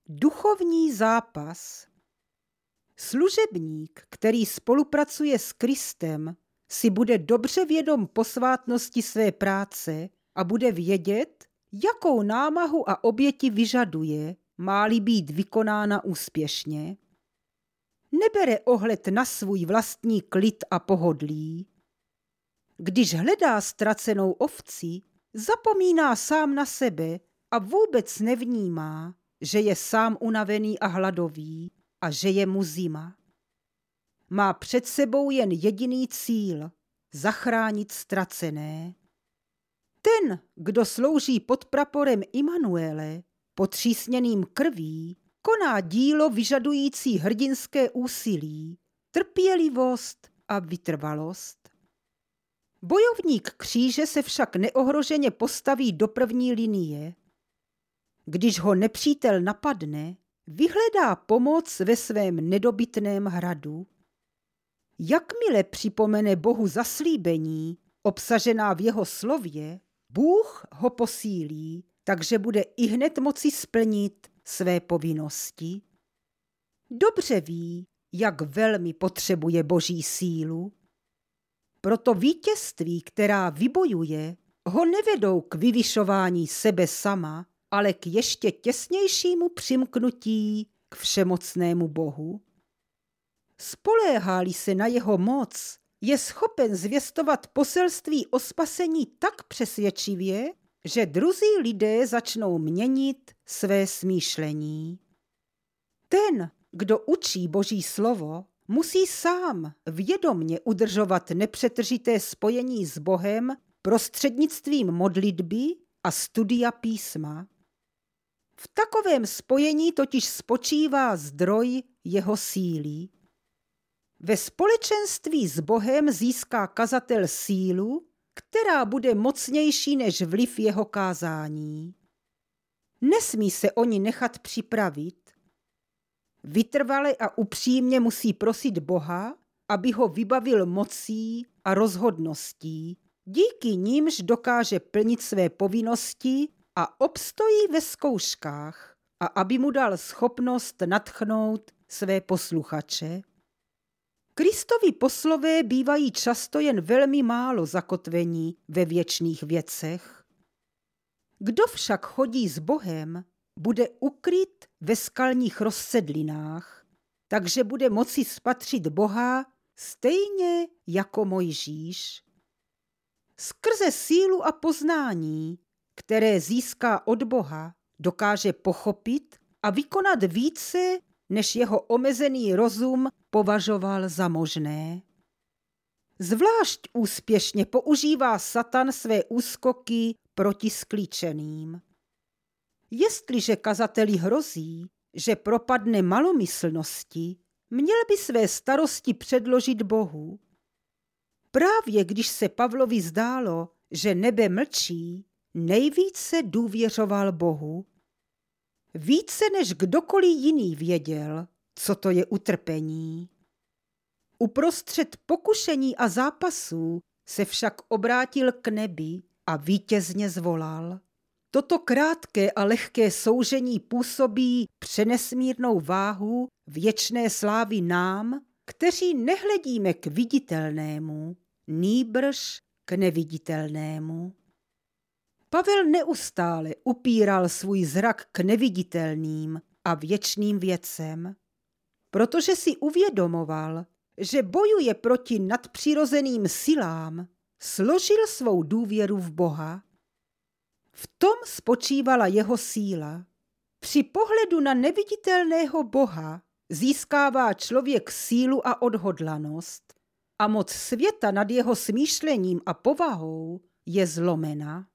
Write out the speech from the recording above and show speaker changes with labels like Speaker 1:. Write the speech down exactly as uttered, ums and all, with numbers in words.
Speaker 1: Duchovní zápas. Služebník, který spolupracuje s Kristem, si bude dobře vědom posvátnosti své práce a bude vědět, jakou námahu a oběti vyžaduje, má-li být vykonána úspěšně. Nebere ohled na svůj vlastní klid a pohodlí. Když hledá ztracenou ovci, zapomíná sám na sebe a vůbec nevnímá, že je sám unavený a hladový a že je mu zima. Má před sebou jen jediný cíl – zachránit ztracené. Ten, kdo slouží pod praporem Immanuele, potřísněným krví, koná dílo vyžadující hrdinské úsilí, trpělivost a vytrvalost. Bojovník kříže se však neohroženě postaví do první linie. Když ho nepřítel napadne, vyhledá pomoc ve svém nedobytném hradu. Jakmile připomene Bohu zaslíbení, obsažená v jeho slově, Bůh ho posílí, takže bude ihned moci splnit své povinnosti. Dobře ví, jak velmi potřebuje Boží sílu. Proto vítězství, která vybojuje, ho nevedou k vyvyšování sebe sama, ale k ještě těsnějšímu přimknutí k všemocnému Bohu. Spoléhá-li se na jeho moc, je schopen zvěstovat poselství o spasení tak přesvědčivě, že druzí lidé začnou měnit své smýšlení. Ten, kdo učí Boží slovo, musí sám vědomně udržovat nepřetržité spojení s Bohem prostřednictvím modlitby a studia písma. V takovém spojení totiž spočívá zdroj jeho síly. Ve společenství s Bohem získá kazatel sílu, která bude mocnější než vliv jeho kázání. Nesmí se o ní nechat připravit. Vytrvale a upřímně musí prosit Boha, aby ho vybavil mocí a rozhodností, díky nímž dokáže plnit své povinnosti a obstojí ve zkouškách, a aby mu dal schopnost nadchnout své posluchače. Kristovi poslové bývají často jen velmi málo zakotvení ve věčných věcech. Kdo však chodí s Bohem, bude ukryt ve skalních rozsedlinách, takže bude moci spatřit Boha stejně jako Mojžíš. Skrze sílu a poznání, které získá od Boha, dokáže pochopit a vykonat více, než jeho omezený rozum považoval za možné. Zvlášť úspěšně používá Satan své úskoky proti sklíčeným. Jestliže kazateli hrozí, že propadne malomyslnosti, měl by své starosti předložit Bohu. Právě když se Pavlovi zdálo, že nebe mlčí, nejvíce důvěřoval Bohu. Více než kdokoliv jiný věděl, co to je utrpení. Uprostřed pokušení a zápasů se však obrátil k nebi a vítězně zvolal. Toto krátké a lehké soužení působí přenesmírnou váhu věčné slávy nám, kteří nehledíme k viditelnému, nýbrž k neviditelnému. Pavel neustále upíral svůj zrak k neviditelným a věčným věcem, protože si uvědomoval, že bojuje proti nadpřirozeným silám, složil svou důvěru v Boha. V tom spočívala jeho síla. Při pohledu na neviditelného Boha získává člověk sílu a odhodlanost a moc světa nad jeho smýšlením a povahou je zlomena.